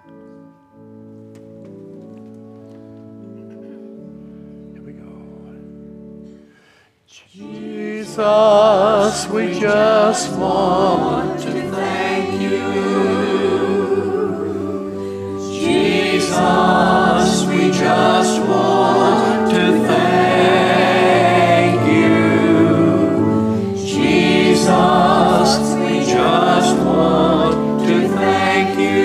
Here we go. Jesus, we just want to thank you. Jesus, we just want to thank you. Jesus, we just want to thank you.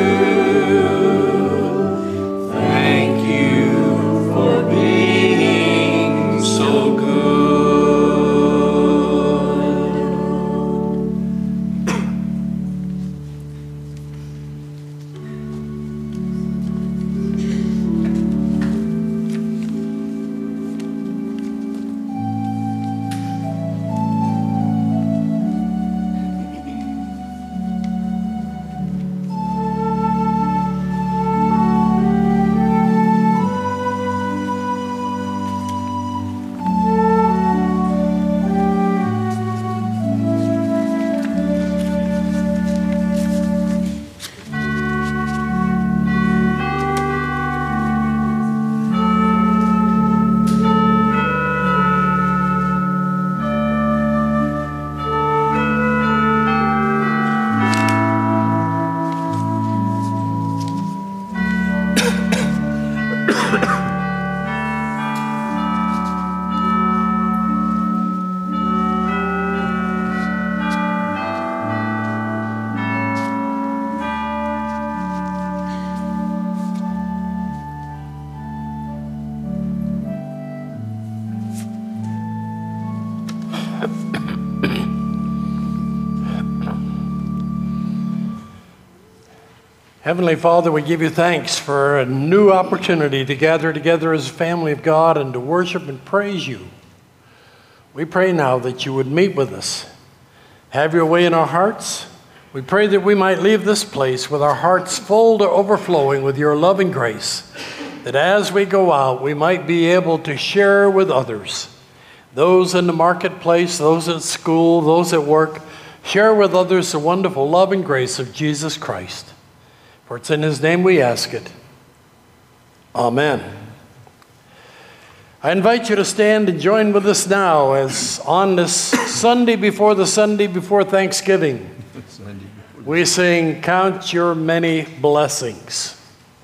Thank you for being so good. Heavenly Father, we give you thanks for a new opportunity to gather together as a family of God and to worship and praise you. We pray now that you would meet with us. Have your way in our hearts. We pray that we might leave this place with our hearts full to overflowing with your loving grace, that as we go out, we might be able to share with others, those in the marketplace, those at school, those at work, share with others the wonderful love and grace of Jesus Christ. For it's in his name we ask it. Amen. I invite you to stand and join with us now as on this Sunday before Thanksgiving, we sing, Count Your Many Blessings.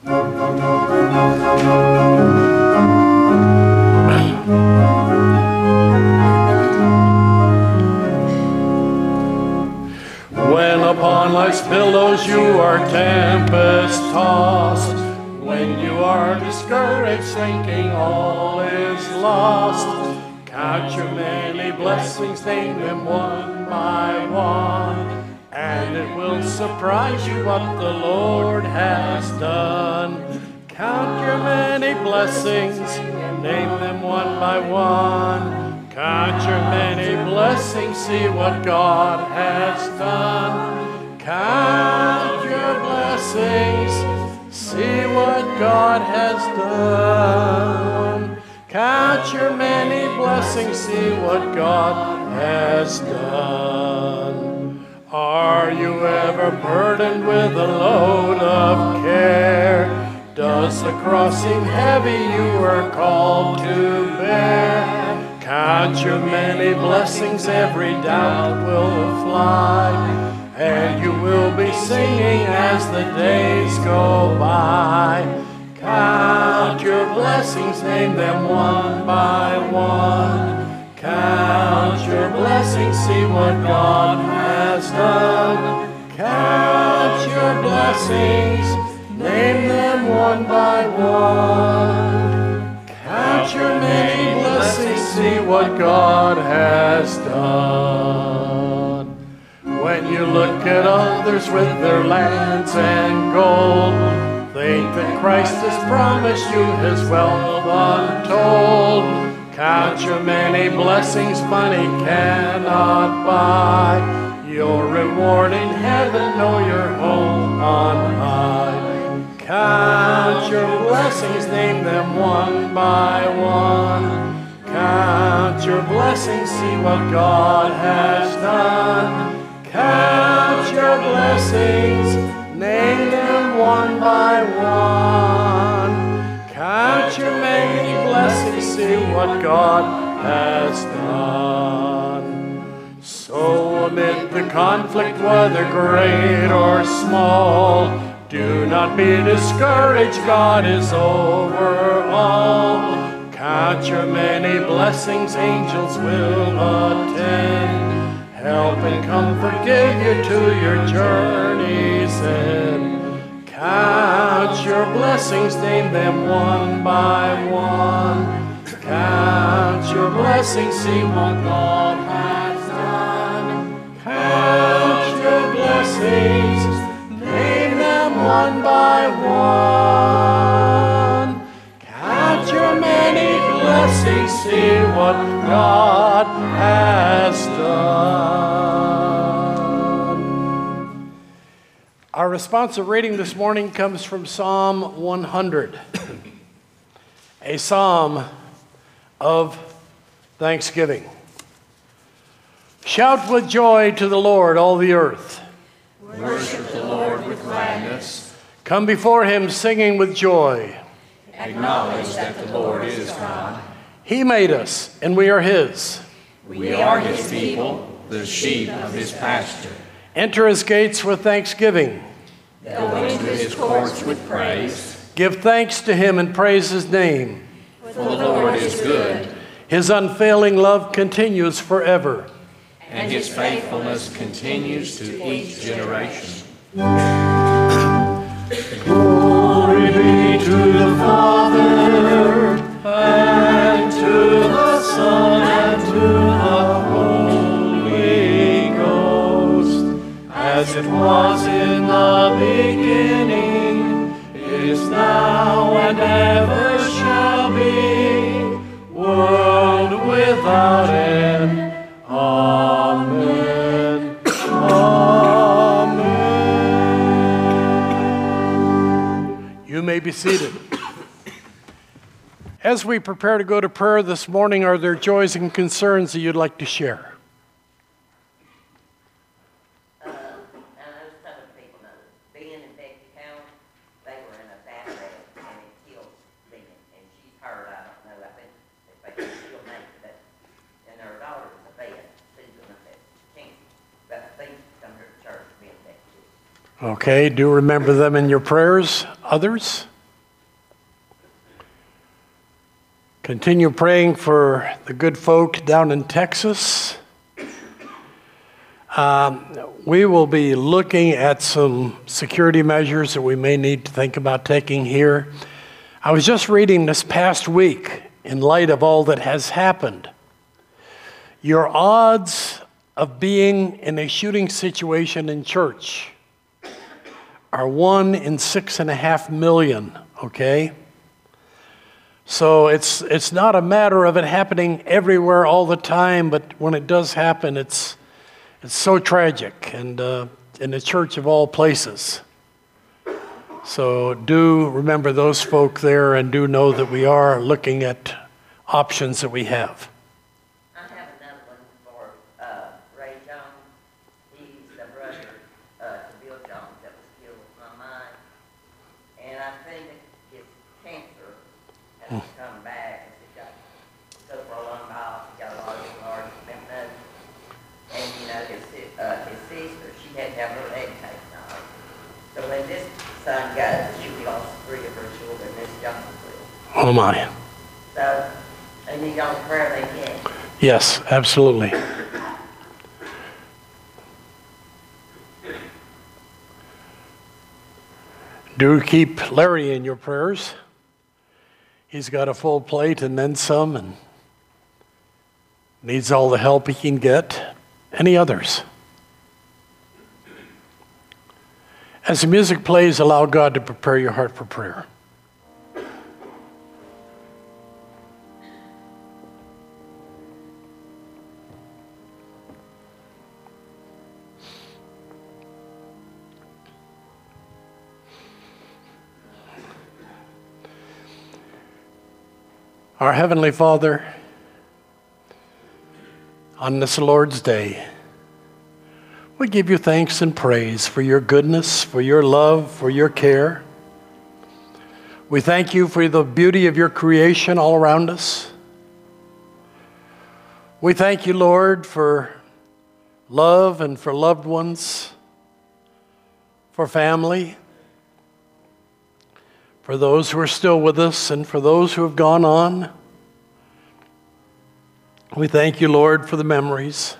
When upon life's billows you are tempest-tossed, when you are discouraged, thinking all is lost, count your many blessings, name them one by one, and it will surprise you what the Lord has done. Count your many blessings, name them one by one. Count your many blessings, see what God has done. Count your blessings, see what God has done. Count your many blessings, see what God has done. Are you ever burdened with a load of care? Does the cross seem heavy you were called to bear? Count your many blessings, every doubt will fly, and you will be singing as the days go by. Count your blessings, name them one by one. Count your blessings, see what God has done. Count your blessings, name them one by one. Count your many blessings, see what God has done. When you look at others with their lands and gold, think that Christ has promised you his wealth untold. Count your many blessings, money cannot buy. Your reward in heaven, know your home on high. Count your blessings, name them one by one. Count your blessings, see what God has done. Count your blessings, Name them one by one. Count your many blessings, see what God has done. So amid the conflict, whether great or small, do not be discouraged, God is over all. Count your many blessings, angels will attend. Help and comfort give you to your journey's end. Count your blessings, name them one by one. Count your blessings, see what God has done. Count your blessings, name them one by one. Count your many blessings, see what God has done. Our responsive reading this morning comes from Psalm 100, a psalm of thanksgiving. Shout with joy to the Lord, all the earth. Worship the Lord with gladness. Come before him singing with joy. Acknowledge that the Lord is God. He made us, and we are his. We are his people, the sheep of his pasture. Enter his gates with thanksgiving. Go into his courts with praise. Give thanks to him and praise his name. For the Lord is good, His unfailing love continues forever. and his faithfulness continues to each generation. Glory be to the Father, and to the Son, and to the Holy Ghost, as it was in the beginning, is now, and ever shall be, world without end. Amen. Amen. You may be seated. As we prepare to go to prayer this morning, are there joys and concerns that you'd like to share? I know some of the people know. Being in Becky County, they were in a bad wreck and it killed Ben. And she's hurt, I don't know. I think if they can still make it. And her daughter was a vet, Susan, that cancer. But I think she's come to the church being Becky. Okay, do remember them in your prayers. Others? Continue praying for the good folk down in Texas. We will be looking at some security measures that we may need to think about taking here. I was just reading this past week, in light of all that has happened, your odds of being in a shooting situation in church are 1 in 6.5 million, okay? So it's not a matter of it happening everywhere all the time, but when it does happen, it's so tragic, and in the church of all places. So do remember those folk there, and do know that we are looking at options that we have. I have another one for Ray Jones. He's the brother to Bill Jones that was killed with my mind. And I think his cancer has come back. He got so for a long while, he got a lot of enlarged lymph nodes. And you know, his sister, she had to have her leg taken off. So when this son goes, she lost 3 of her children. This Jones will. Oh my. So, and you don't prayer they get. Yes, absolutely. Do keep Larry in your prayers. He's got a full plate and then some, and needs all the help he can get. Any others? As the music plays, allow God to prepare your heart for prayer. Our Heavenly Father, on this Lord's Day, We give you thanks and praise for your goodness, for your love, for your care. We thank you for the beauty of your creation all around us. We thank you, Lord, for love and for loved ones, for family, for those who are still with us and for those who have gone on. We thank you, Lord, for the memories.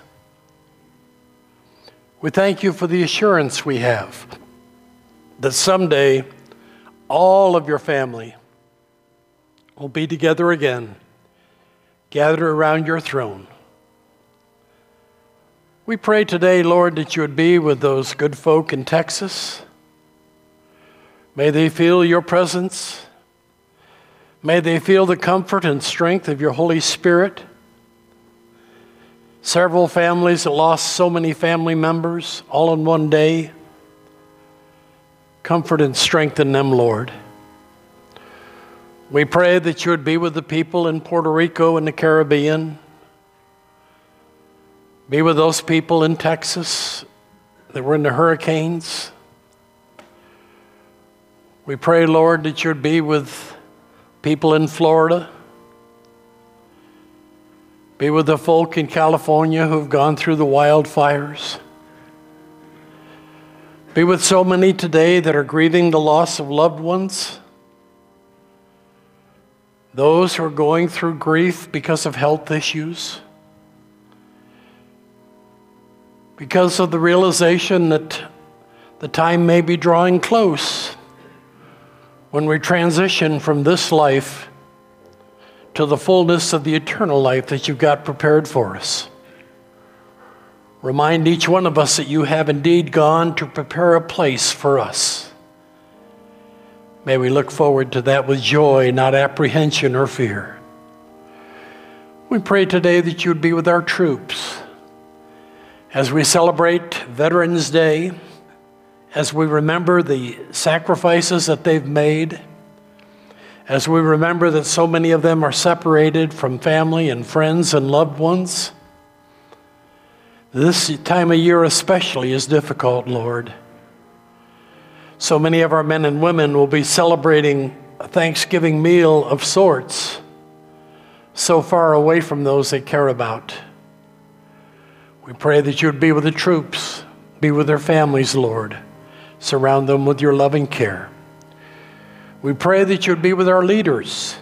We thank you for the assurance we have that someday all of your family will be together again, gathered around your throne. We pray today, Lord, that you would be with those good folk in Texas. May they feel your presence. May they feel the comfort and strength of your Holy Spirit. Several families that lost so many family members all in one day. Comfort and strengthen them, Lord. We pray that you would be with the people in Puerto Rico and the Caribbean. Be with those people in Texas that were in the hurricanes. We pray, Lord, that you would be with people in Florida. Be with the folk in California who have gone through the wildfires. Be with so many today that are grieving the loss of loved ones. Those who are going through grief because of health issues. Because of the realization that the time may be drawing close when we transition from this life to the fullness of the eternal life that you've got prepared for us. Remind each one of us that you have indeed gone to prepare a place for us. May we look forward to that with joy, not apprehension or fear. We pray today that you would be with our troops as we celebrate Veterans Day, as we remember the sacrifices that they've made, as we remember that so many of them are separated from family and friends and loved ones. This time of year especially is difficult, Lord. So many of our men and women will be celebrating a Thanksgiving meal of sorts, so far away from those they care about. We pray that you would be with the troops, be with their families, Lord. Surround them with your loving care. We pray that you would be with our leaders.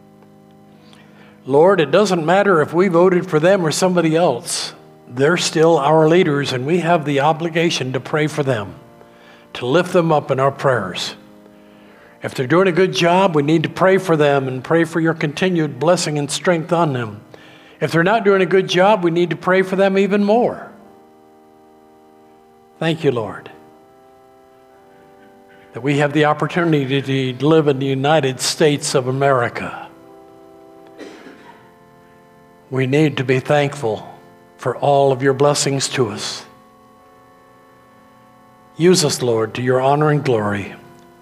Lord, it doesn't matter if we voted for them or somebody else. They're still our leaders, and we have the obligation to pray for them, to lift them up in our prayers. If they're doing a good job, we need to pray for them and pray for your continued blessing and strength on them. If they're not doing a good job, we need to pray for them even more. Thank you, Lord, that we have the opportunity to live in the United States of America. We need to be thankful for all of your blessings to us. Use us, Lord, to your honor and glory.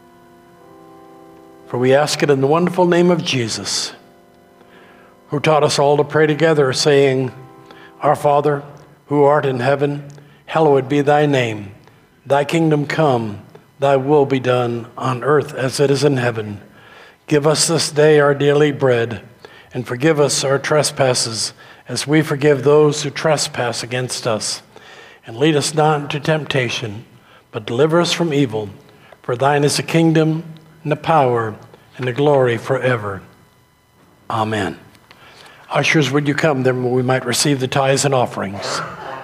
For we ask it in the wonderful name of Jesus, who taught us all to pray together, saying, Our Father, who art in heaven, hallowed be thy name. Thy kingdom come, thy will be done on earth as it is in heaven. Give us this day our daily bread, and forgive us our trespasses, as we forgive those who trespass against us. And lead us not into temptation, but deliver us from evil. For thine is the kingdom, and the power, and the glory forever. Amen. Ushers, would you come, then we might receive the tithes and offerings.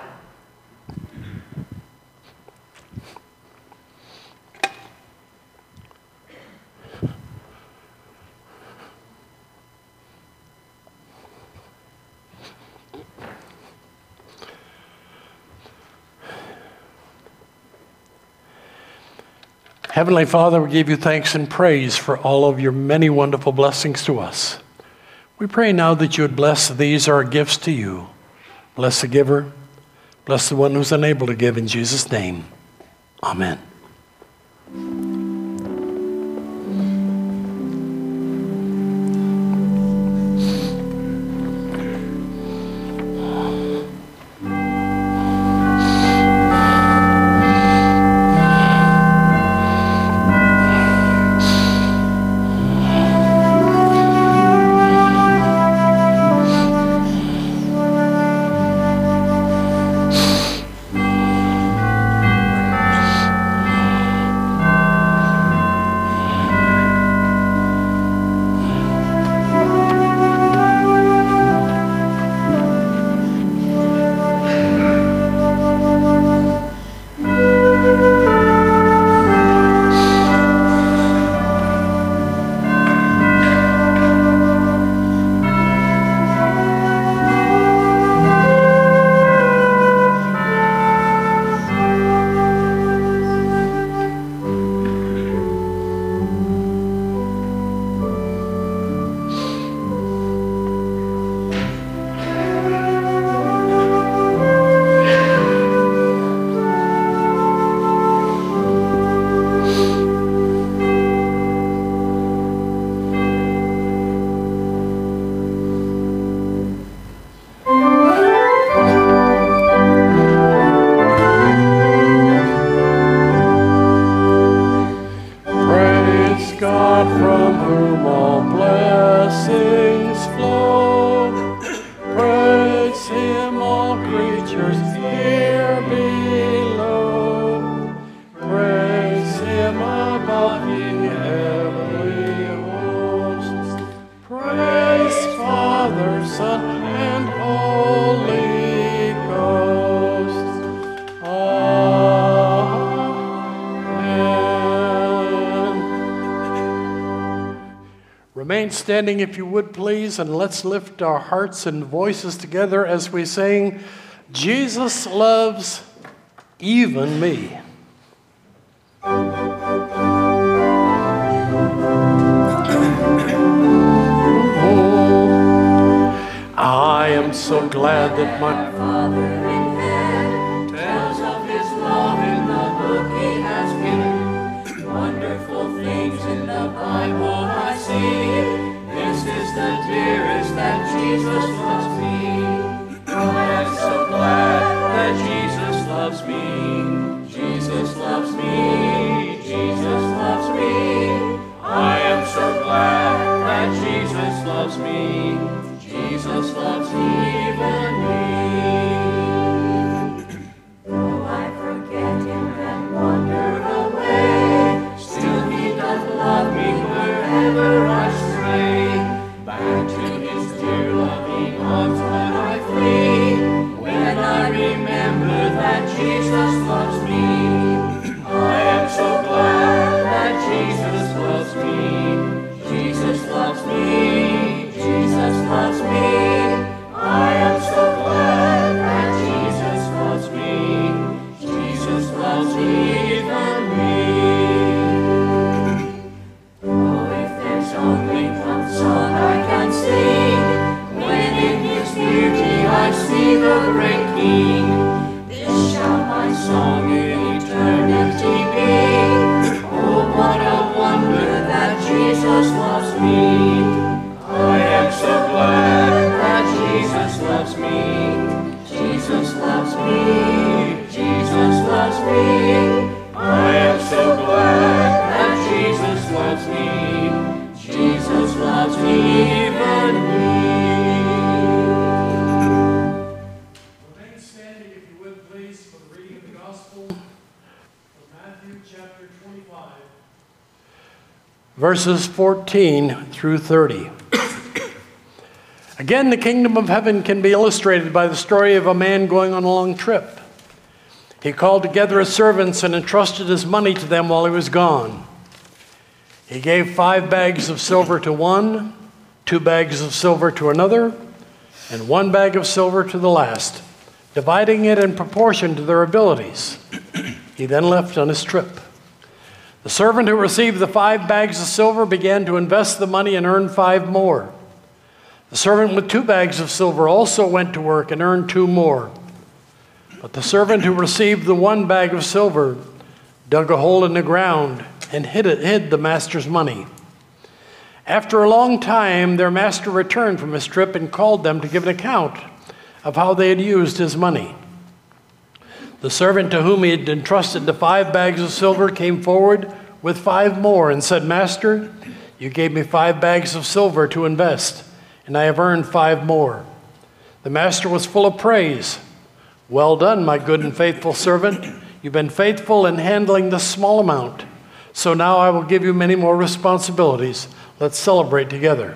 Heavenly Father, we give you thanks and praise for all of your many wonderful blessings to us. We pray now that you would bless these, our gifts to you. Bless the giver. Bless the one who's unable to give, in Jesus' name. Amen. all creatures here below. Praise him above, ye heavenly hosts. Praise Father, Son, and Holy Ghost. Amen. Remain standing if you would, please, and let's lift our hearts and voices together as we sing, Jesus Loves Even Me. I am so glad that my Father in heaven tells of his love in the book he has given. Wonderful things in the Bible I see. This is the dearest that Jesus loves me. I am so glad that Jesus loves me. Jesus loves me. Jesus loves me. I am so glad that Jesus loves me. Jesus loves even me. Though I forget him and wander away, still he doth love me wherever I stray. Back to his dear loving arms when I flee, when I remember that Jesus loves me. I am so glad that Jesus loves me. Jesus loves me. Jesus loves me. I am so glad that Jesus loves me. Jesus loves even me. Oh, if there's only one song I can sing, when in his beauty I see the great King, this shall my song in eternity be. Oh, what a wonder that Jesus loves me. I am so glad that Jesus loves me. Jesus loves me. Jesus loves me. I am so glad that Jesus loves me. Jesus loves even me. Remain standing, if you would, please, for the reading of the Gospel of Matthew chapter 25, verses 14 through 30. Again, the kingdom of heaven can be illustrated by the story of a man going on a long trip. He called together his servants and entrusted his money to them while he was gone. He gave 5 bags of silver to one, 2 bags of silver to another, and 1 bag of silver to the last, dividing it in proportion to their abilities. He then left on his trip. The servant who received the 5 bags of silver began to invest the money and earned 5 more. The servant with 2 bags of silver also went to work and earned 2 more. But the servant who received the 1 bag of silver dug a hole in the ground and hid the master's money. After a long time, their master returned from his trip and called them to give an account of how they had used his money. The servant to whom he had entrusted the 5 bags of silver came forward with 5 more and said, "Master, you gave me 5 bags of silver to invest, and I have earned 5 more." The master was full of praise. "Well done, my good and faithful servant. You've been faithful in handling this small amount. So now I will give you many more responsibilities. Let's celebrate together."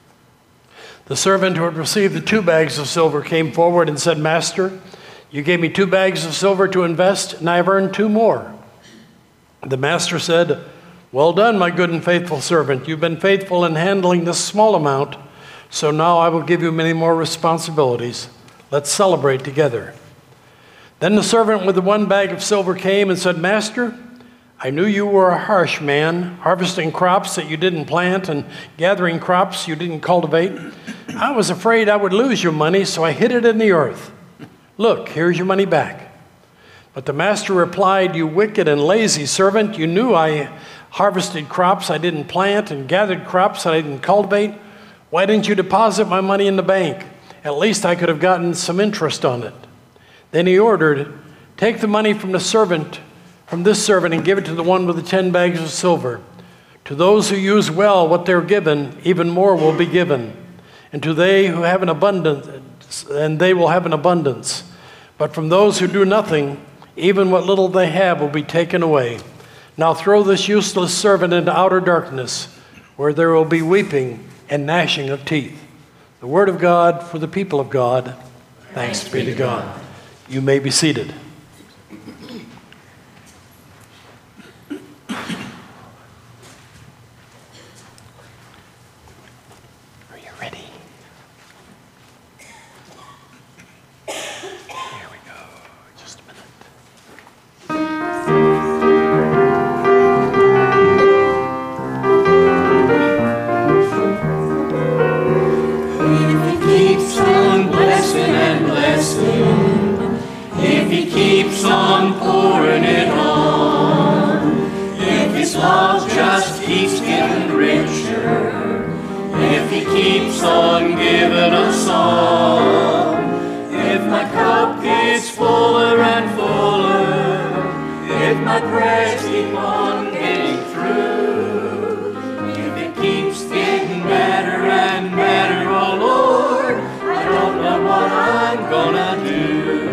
The servant who had received the 2 bags of silver came forward and said, "Master, you gave me 2 bags of silver to invest, and I have earned 2 more." The master said, "Well done, my good and faithful servant. You've been faithful in handling this small amount. So now I will give you many more responsibilities. Let's celebrate together." Then the servant with the 1 bag of silver came and said, "Master, I knew you were a harsh man, harvesting crops that you didn't plant and gathering crops you didn't cultivate. I was afraid I would lose your money, so I hid it in the earth. Look, here's your money back." But the master replied, "You wicked and lazy servant, you knew I harvested crops I didn't plant and gathered crops that I didn't cultivate. Why didn't you deposit my money in the bank? At least I could have gotten some interest on it." Then he ordered, "Take the money from this servant and give it to the one with the 10 bags of silver. To those who use well what they're given, even more will be given. And to they who have an abundance and they will have an abundance. But from those who do nothing, even what little they have will be taken away. Now throw this useless servant into outer darkness, where there will be weeping and gnashing of teeth. The word of God for the people of God. Thanks be to God. You may be seated. Are you ready? Here we go. Just a minute. Keeps on blessing and blessing, if he keeps on pouring it on, if his love just keeps getting richer, if he keeps on giving us all, if my cup gets fuller and fuller, if my prayers keep on getting through, if it keeps getting better and better, oh Lord, I don't know what I'm gonna do.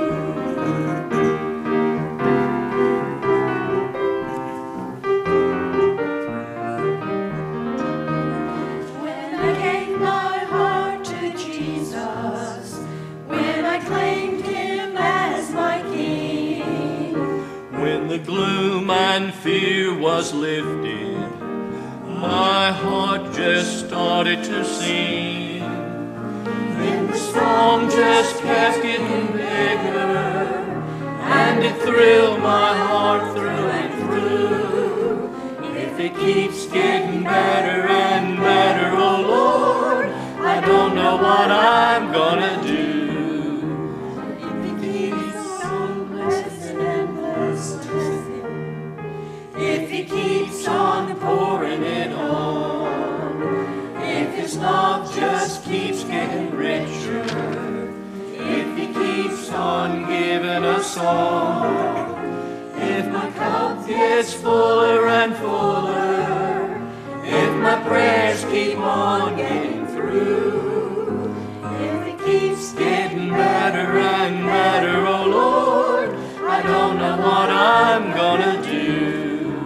When I gave my heart to Jesus, when I claimed him as my King, when the gloom and fear was lifted, my heart just started to sing. Then the storm just kept getting bigger, and it thrilled my heart through and through. If it keeps getting better and better, oh Lord, I don't know what I'm gonna do. If it keeps on blessing and blessing, if he keeps on pouring it on, if his love just keeps getting richer, if he keeps on giving us all, if my cup gets fuller and fuller, if my prayers keep on getting through, if it keeps getting better and better, oh Lord, I don't know what I'm gonna do.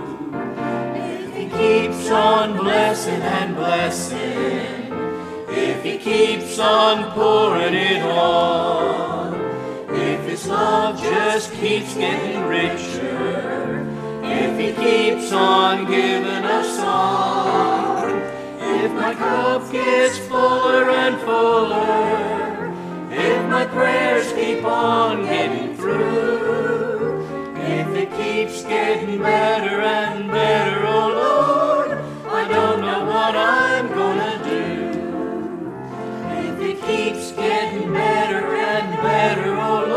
Keeps on blessing and blessing, if he keeps on pouring it on, if his love just keeps getting richer, if he keeps on giving us all, if my cup gets fuller and fuller, if my prayers keep on getting through, if it keeps getting better and better, oh Lord, I don't know what I'm gonna do. If it keeps getting better and better, oh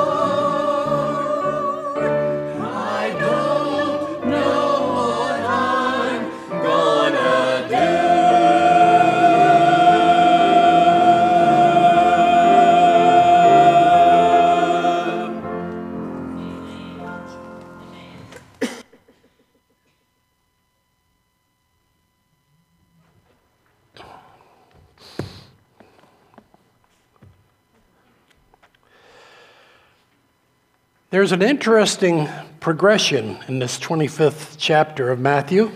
Lord, I don't know what I'm gonna do. There's an interesting progression in this 25th chapter of Matthew.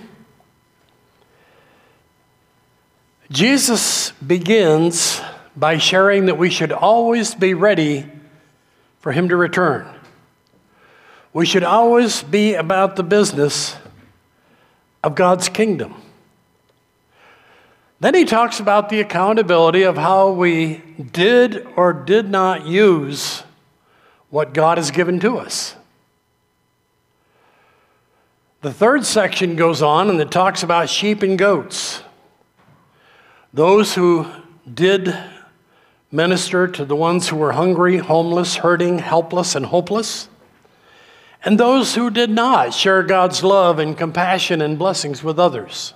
Jesus begins by sharing that we should always be ready for him to return. We should always be about the business of God's kingdom. Then he talks about the accountability of how we did or did not use what God has given to us. The third section goes on and it talks about sheep and goats. Those who did minister to the ones who were hungry, homeless, hurting, helpless, and hopeless. And those who did not share God's love and compassion and blessings with others.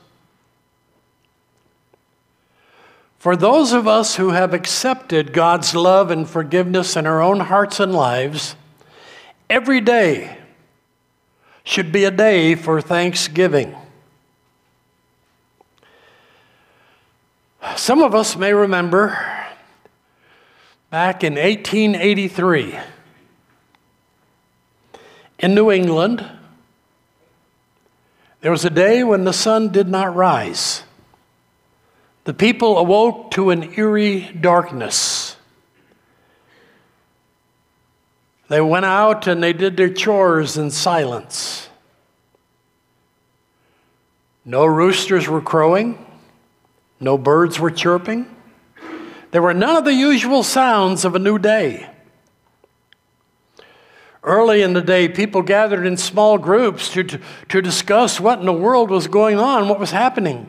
For those of us who have accepted God's love and forgiveness in our own hearts and lives, every day should be a day for thanksgiving. Some of us may remember Back in 1883, in New England, there was a day when the sun did not rise. The people awoke to an eerie darkness. They went out and they did their chores in silence. No roosters were crowing. No birds were chirping. There were none of the usual sounds of a new day. Early in the day, people gathered in small groups to discuss what in the world was going on, what was happening.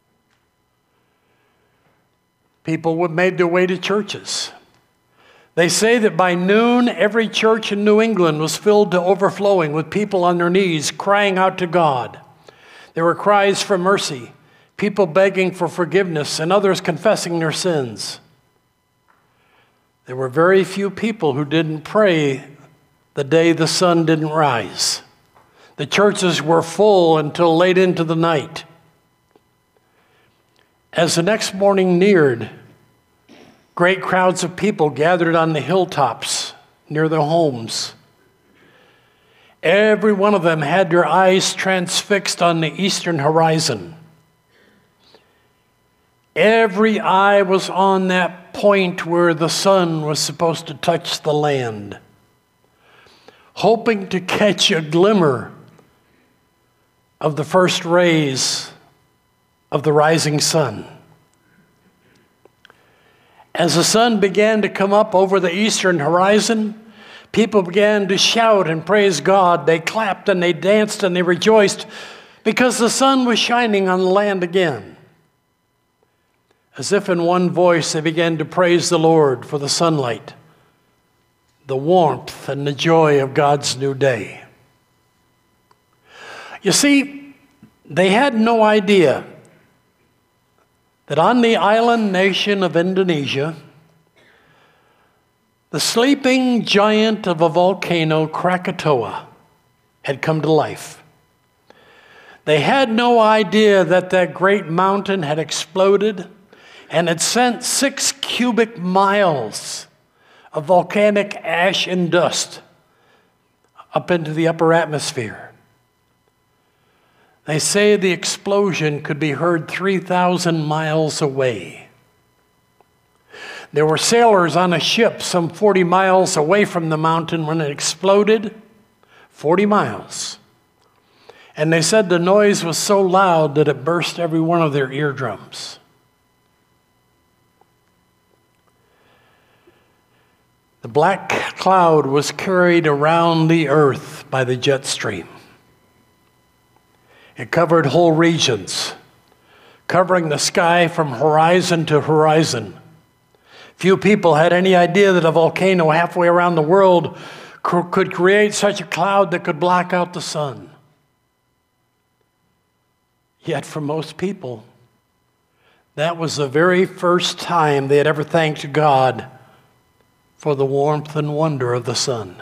People made their way to churches. They say that by noon, every church in New England was filled to overflowing with people on their knees crying out to God. There were cries for mercy, people begging for forgiveness, and others confessing their sins. There were very few people who didn't pray the day the sun didn't rise. The churches were full until late into the night. As the next morning neared, great crowds of people gathered on the hilltops near their homes. Every one of them had their eyes transfixed on the eastern horizon. Every eye was on that point where the sun was supposed to touch the land, hoping to catch a glimmer of the first rays of the rising sun. As the sun began to come up over the eastern horizon, people began to shout and praise God. They clapped and they danced and they rejoiced because the sun was shining on the land again. As if in one voice, they began to praise the Lord for the sunlight, the warmth and the joy of God's new day. You see, they had no idea that on the island nation of Indonesia, the sleeping giant of a volcano, Krakatoa, had come to life. They had no idea that that great mountain had exploded and had sent 6 cubic miles of volcanic ash and dust up into the upper atmosphere. They say the explosion could be heard 3,000 miles away. There were sailors on a ship some 40 miles away from the mountain when it exploded, 40 miles. And they said the noise was so loud that it burst every one of their eardrums. The black cloud was carried around the earth by the jet stream. It covered whole regions, covering the sky from horizon to horizon. Few people had any idea that a volcano halfway around the world could create such a cloud that could block out the sun. Yet for most people, that was the very first time they had ever thanked God for the warmth and wonder of the sun.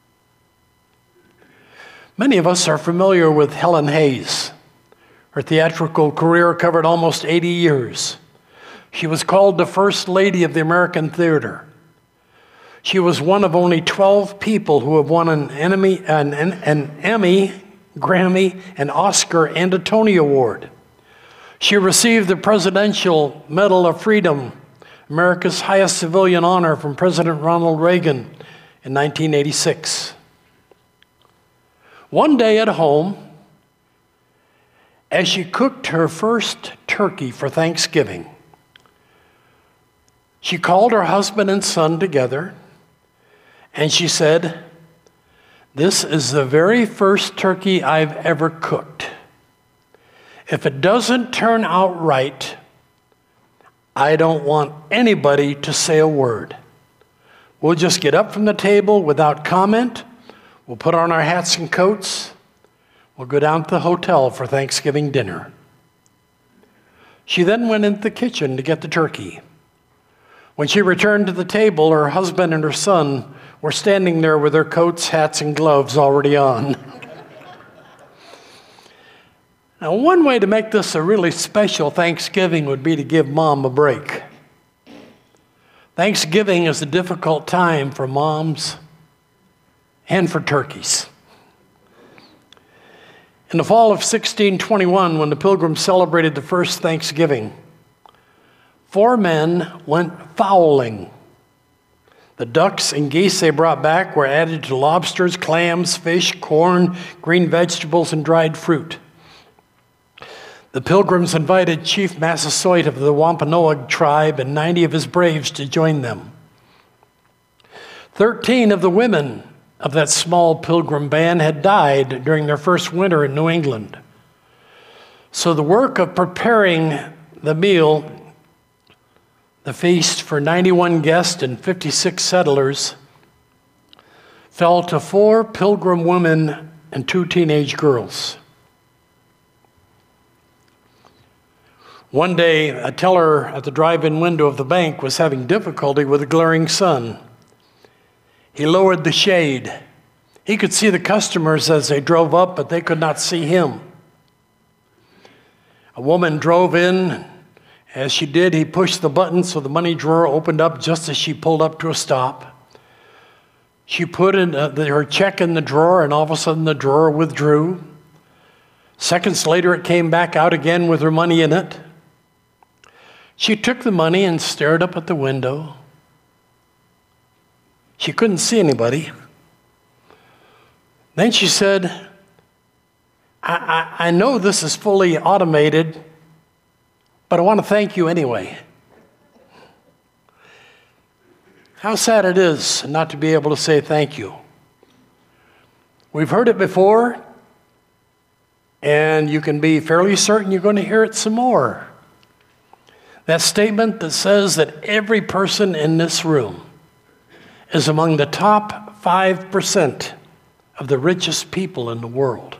Many of us are familiar with Helen Hayes. Her theatrical career covered almost 80 years. She was called the First Lady of the American Theater. She was one of only 12 people who have won an Emmy, Grammy, an Oscar, and a Tony Award. She received the Presidential Medal of Freedom, America's highest civilian honor, from President Ronald Reagan in 1986. One day at home, as she cooked her first turkey for Thanksgiving, she called her husband and son together, and she said, "This is the very first turkey I've ever cooked. If it doesn't turn out right, I don't want anybody to say a word. We'll just get up from the table without comment. We'll put on our hats and coats. We'll go down to the hotel for Thanksgiving dinner." She then went into the kitchen to get the turkey. When she returned to the table, her husband and her son were standing there with their coats, hats, and gloves already on. Now, one way to make this a really special Thanksgiving would be to give Mom a break. Thanksgiving is a difficult time for moms and for turkeys. In the fall of 1621, when the Pilgrims celebrated the first Thanksgiving, 4 men went fowling. The ducks and geese they brought back were added to lobsters, clams, fish, corn, green vegetables, and dried fruit. The Pilgrims invited Chief Massasoit of the Wampanoag tribe and 90 of his braves to join them. 13 of the women of that small Pilgrim band had died during their first winter in New England. So the work of preparing the meal, the feast for 91 guests and 56 settlers, fell to 4 Pilgrim women and 2 teenage girls. One day, a teller at the drive-in window of the bank was having difficulty with the glaring sun. He lowered the shade. He could see the customers as they drove up, but they could not see him. A woman drove in. As she did, he pushed the button so the money drawer opened up just as she pulled up to a stop. She put her check in the drawer, and all of a sudden the drawer withdrew. Seconds later, it came back out again with her money in it. She took the money and stared up at the window. She couldn't see anybody. Then she said, I know this is fully automated, but I want to thank you anyway. How sad it is not to be able to say thank you. We've heard it before, and you can be fairly certain you're going to hear it some more. That statement that says that every person in this room is among the top 5% of the richest people in the world.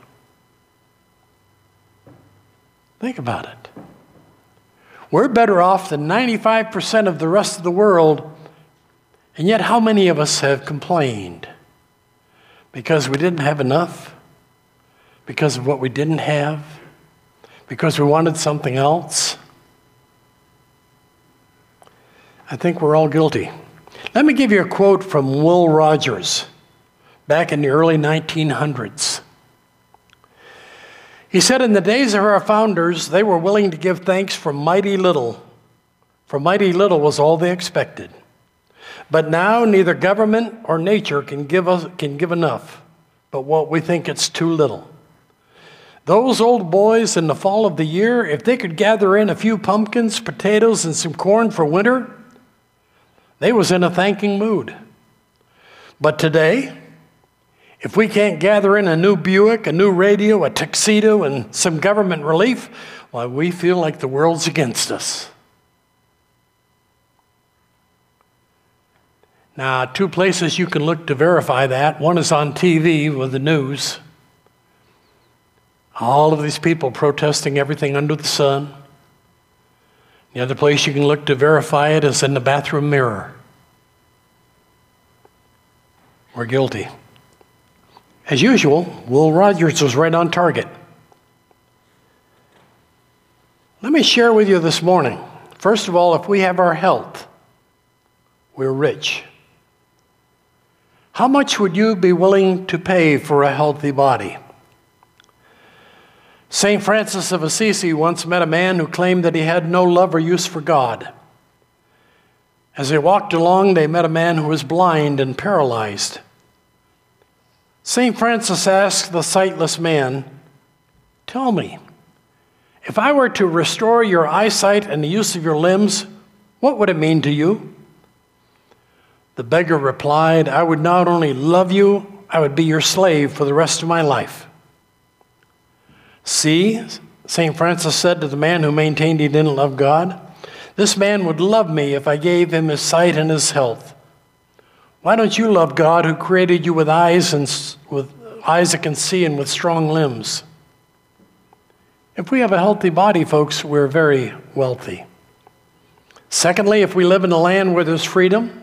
Think about it. We're better off than 95% of the rest of the world, and yet how many of us have complained? Because we didn't have enough? Because of what we didn't have? Because we wanted something else? I think we're all guilty. Let me give you a quote from Will Rogers back in the early 1900s. He said, in the days of our founders, they were willing to give thanks for mighty little. For mighty little was all they expected. But now neither government or nature can give enough, but what we think it's too little. Those old boys in the fall of the year, if they could gather in a few pumpkins, potatoes, and some corn for winter, they was in a thanking mood. But today, if we can't gather in a new Buick, a new radio, a tuxedo, and some government relief, why, we feel like the world's against us. Now, 2 places you can look to verify that. One is on TV with the news. All of these people protesting everything under the sun. The other place you can look to verify it is in the bathroom mirror. We're guilty. As usual, Will Rogers was right on target. Let me share with you this morning. First of all, if we have our health, we're rich. How much would you be willing to pay for a healthy body? St. Francis of Assisi once met a man who claimed that he had no love or use for God. As they walked along, they met a man who was blind and paralyzed. St. Francis asked the sightless man, tell me, if I were to restore your eyesight and the use of your limbs, what would it mean to you? The beggar replied, I would not only love you, I would be your slave for the rest of my life. See, St. Francis said to the man who maintained he didn't love God, this man would love me if I gave him his sight and his health. Why don't you love God who created you with eyes that can see and with strong limbs? If we have a healthy body, folks, we're very wealthy. Secondly, if we live in a land where there's freedom,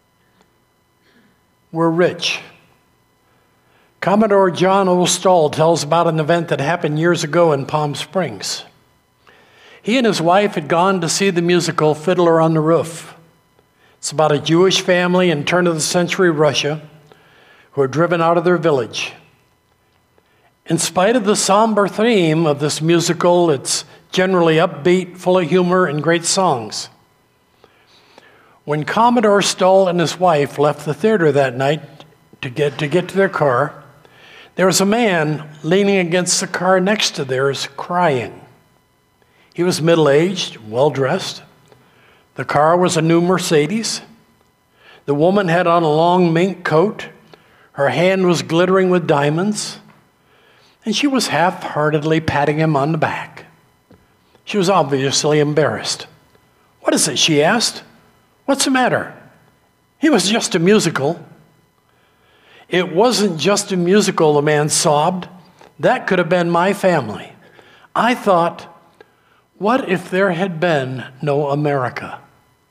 we're rich. Commodore John Ostall tells about an event that happened years ago in Palm Springs. He and his wife had gone to see the musical Fiddler on the Roof. It's about a Jewish family in turn-of-the-century Russia who are driven out of their village. In spite of the somber theme of this musical, it's generally upbeat, full of humor, and great songs. When Commodore Stoll and his wife left the theater that night to get to their car, there was a man leaning against the car next to theirs, crying. He was middle-aged, well-dressed. The car was a new Mercedes. The woman had on a long mink coat. Her hand was glittering with diamonds. And she was half-heartedly patting him on the back. She was obviously embarrassed. "What is it?" she asked. "What's the matter?" "It was just a musical." "It wasn't just a musical," the man sobbed. "That could have been my family. I thought, what if there had been no America?"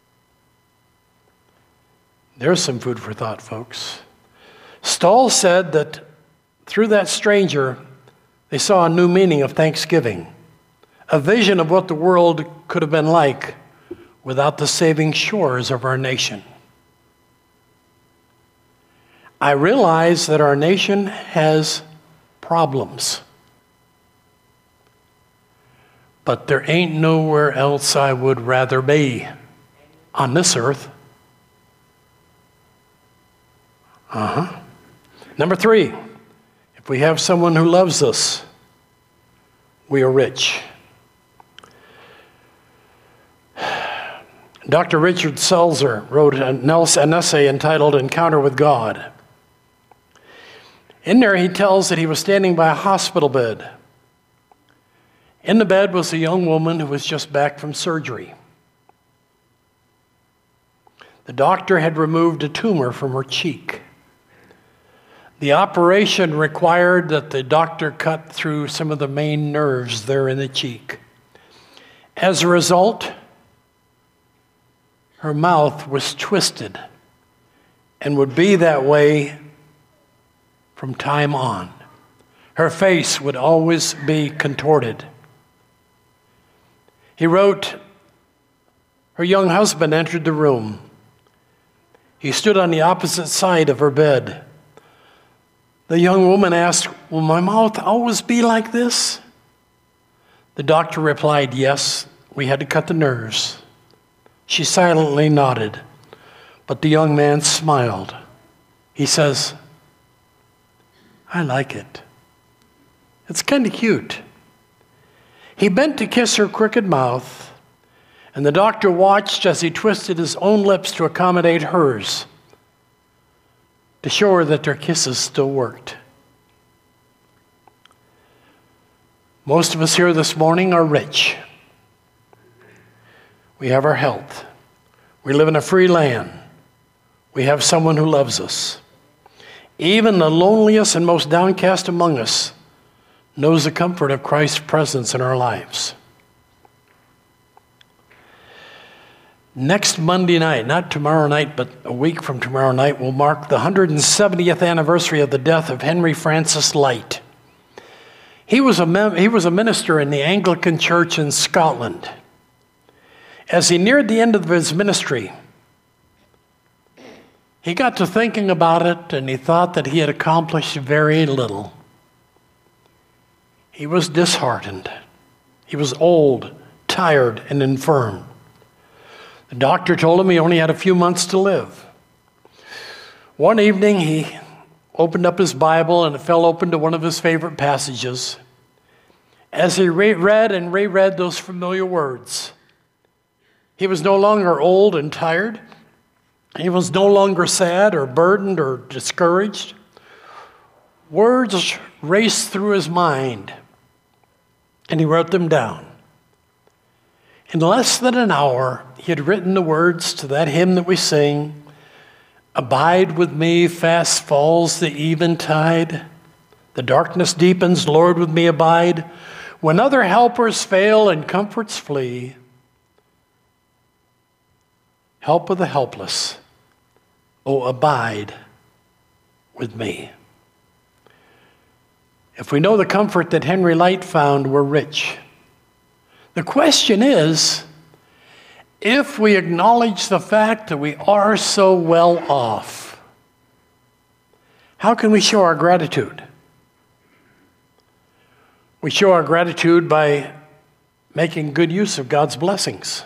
There's some food for thought, folks. Stoll said that through that stranger, they saw a new meaning of Thanksgiving, a vision of what the world could have been like without the saving shores of our nation. I realize that our nation has problems, but there ain't nowhere else I would rather be on this earth. Number 3, if we have someone who loves us, we are rich. Dr. Richard Selzer wrote an essay entitled Encounter with God. In there, he tells that he was standing by a hospital bed. In the bed was a young woman who was just back from surgery. The doctor had removed a tumor from her cheek. The operation required that the doctor cut through some of the main nerves there in the cheek. As a result, her mouth was twisted and would be that way from time on. Her face would always be contorted. He wrote, her young husband entered the room. He stood on the opposite side of her bed. The young woman asked, "Will my mouth always be like this?" The doctor replied, "Yes, we had to cut the nerves." She silently nodded, but the young man smiled. He says, "I like it. It's kind of cute." He bent to kiss her crooked mouth, and the doctor watched as he twisted his own lips to accommodate hers, to show her that their kisses still worked. Most of us here this morning are rich. We have our health. We live in a free land. We have someone who loves us. Even the loneliest and most downcast among us knows the comfort of Christ's presence in our lives. Next Monday night, not tomorrow night, but a week from tomorrow night, will mark the 170th anniversary of the death of Henry Francis Lyte. He was a minister in the Anglican Church in Scotland. As he neared the end of his ministry, he got to thinking about it, and he thought that he had accomplished very little. He was disheartened. He was old, tired, and infirm. The doctor told him he only had a few months to live. One evening, he opened up his Bible, and it fell open to one of his favorite passages. As he read and reread those familiar words, he was no longer old and tired. He was no longer sad or burdened or discouraged. Words raced through his mind, and he wrote them down. In less than an hour, he had written the words to that hymn that we sing, "Abide with me, fast falls the eventide. The darkness deepens, Lord, with me abide. When other helpers fail and comforts flee, help of the helpless, oh, abide with me." If we know the comfort that Henry Lyte found, we're rich. The question is, if we acknowledge the fact that we are so well off, how can we show our gratitude? We show our gratitude by making good use of God's blessings.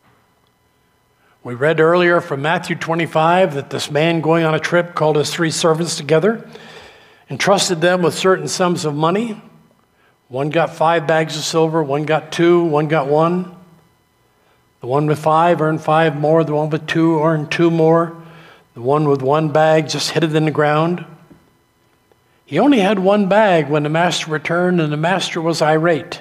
We read earlier from Matthew 25 that this man going on a trip called his 3 servants together, entrusted them with certain sums of money. One got 5 bags of silver, one got 2, one got 1. The one with 5 earned 5 more, the one with 2 earned 2 more. The one with 1 bag just hid it in the ground. He only had 1 bag when the master returned, and the master was irate.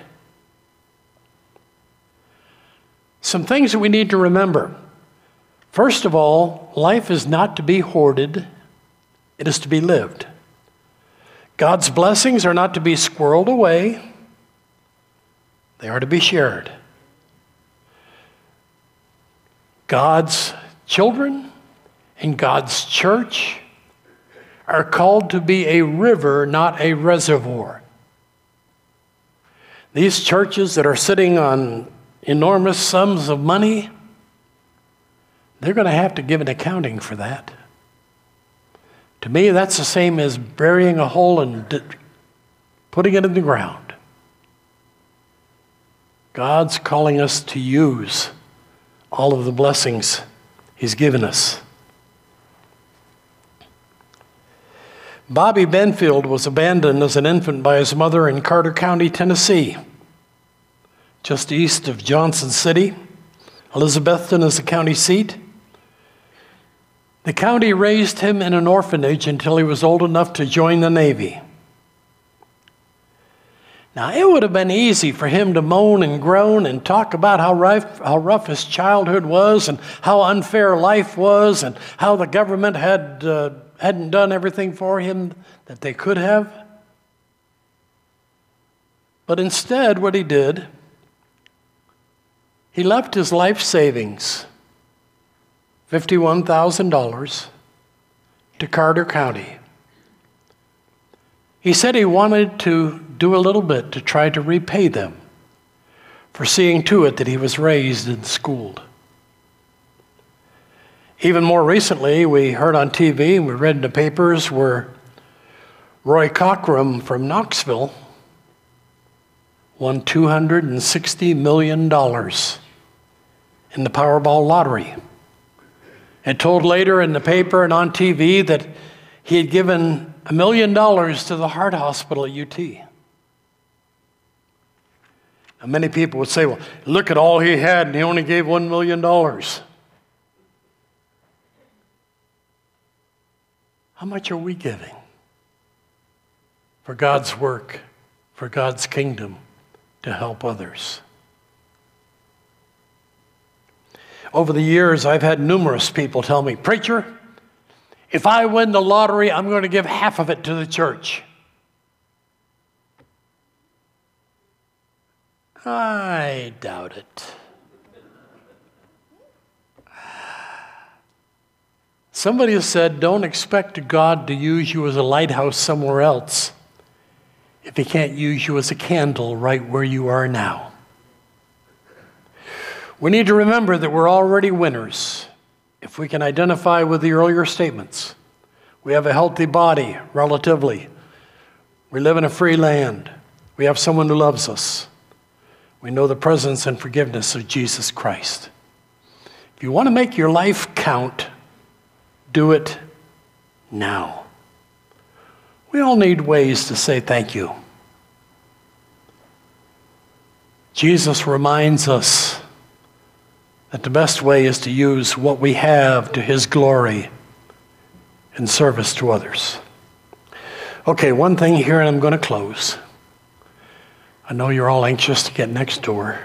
Some things that we need to remember. First of all, life is not to be hoarded, it is to be lived. God's blessings are not to be squirreled away, they are to be shared. God's children and God's church are called to be a river, not a reservoir. These churches that are sitting on enormous sums of money, they're going to have to give an accounting for that. To me, that's the same as burying a hole and putting it in the ground. God's calling us to use all of the blessings He's given us. Bobby Benfield was abandoned as an infant by his mother in Carter County, Tennessee, just east of Johnson City. Elizabethton is the county seat. The county raised him in an orphanage until he was old enough to join the Navy. Now, it would have been easy for him to moan and groan and talk about how rough his childhood was and how unfair life was and how the government hadn't done everything for him that they could have. But instead, what he did, he left his life savings, $51,000, to Carter County. He said he wanted to do a little bit to try to repay them for seeing to it that he was raised and schooled. Even more recently, we heard on TV and we read in the papers where Roy Cockrum from Knoxville won $260 million in the Powerball lottery. And told later in the paper and on TV that he had given $1 million to the heart hospital at UT. Now, many people would say, well, look at all he had and he only gave $1 million. How much are we giving for God's work, for God's kingdom, to help others? Over the years, I've had numerous people tell me, preacher, if I win the lottery, I'm going to give half of it to the church. I doubt it. Somebody has said, don't expect God to use you as a lighthouse somewhere else if He can't use you as a candle right where you are now. We need to remember that we're already winners if we can identify with the earlier statements. We have a healthy body, relatively. We live in a free land. We have someone who loves us. We know the presence and forgiveness of Jesus Christ. If you want to make your life count, do it now. We all need ways to say thank you. Jesus reminds us that the best way is to use what we have to His glory and service to others. Okay, one thing here, and I'm going to close. I know you're all anxious to get next door.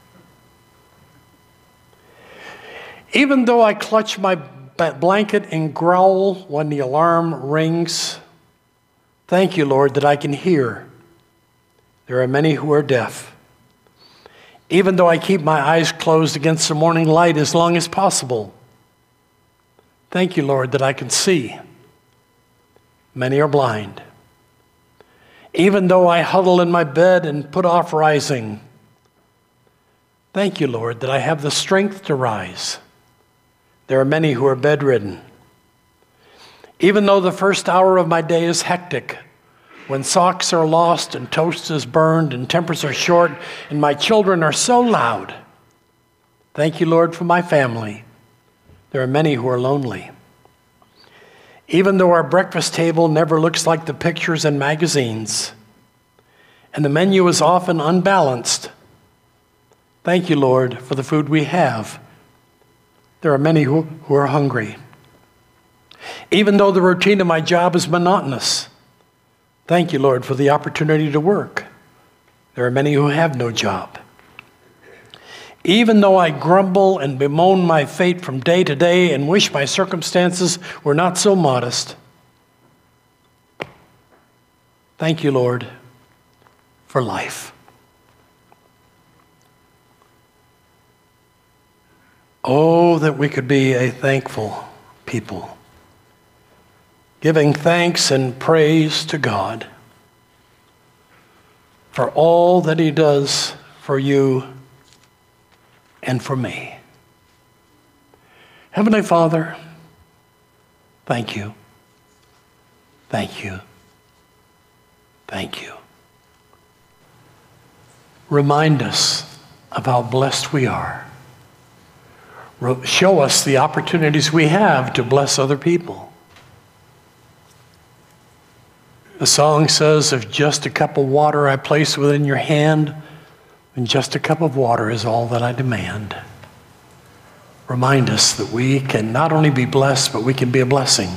Even though I clutch my blanket and growl when the alarm rings, thank you, Lord, that I can hear. There are many who are deaf. Even though I keep my eyes closed against the morning light as long as possible, thank you, Lord, that I can see. Many are blind. Even though I huddle in my bed and put off rising, Thank you, Lord, that I have the strength to rise. There are many who are bedridden. Even though the first hour of my day is hectic, when socks are lost and toast is burned and tempers are short and my children are so loud. Thank you, Lord, for my family. There are many who are lonely. Even though our breakfast table never looks like the pictures in magazines, and the menu is often unbalanced, thank you, Lord, for the food we have. There are many who are hungry. Even though the routine of my job is monotonous, thank you, Lord, for the opportunity to work. There are many who have no job. Even though I grumble and bemoan my fate from day to day and wish my circumstances were not so modest, thank you, Lord, for life. Oh, that we could be a thankful people, giving thanks and praise to God for all that He does for you and for me. Heavenly Father, thank you. Thank you. Thank you. Remind us of how blessed we are. Show us the opportunities we have to bless other people. The song says, if just a cup of water I place within your hand, and just a cup of water is all that I demand. Remind us that we can not only be blessed, but we can be a blessing.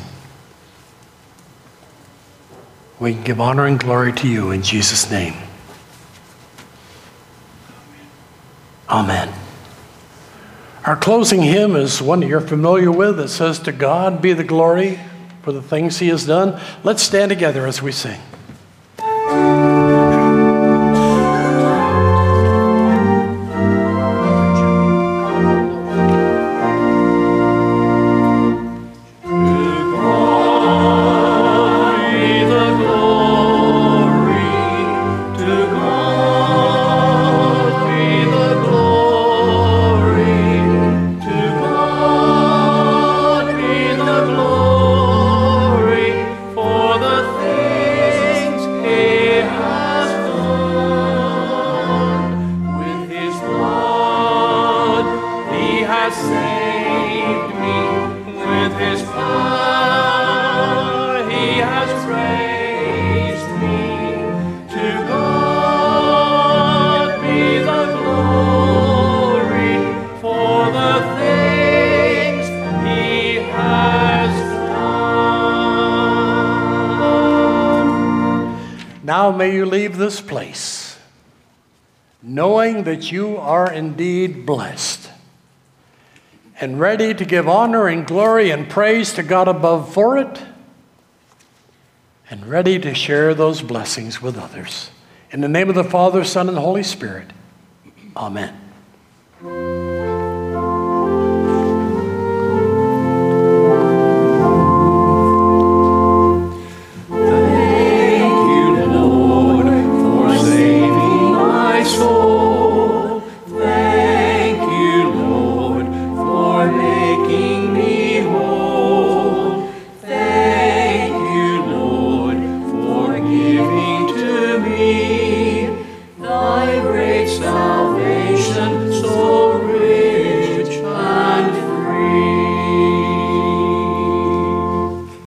We can give honor and glory to you in Jesus' name. Amen. Our closing hymn is one that you're familiar with. It says, to God be the glory for the things He has done. Let's stand together as we sing. Now may you leave this place, knowing that you are indeed blessed, and ready to give honor and glory and praise to God above for it, and ready to share those blessings with others. In the name of the Father, Son, and Holy Spirit, amen.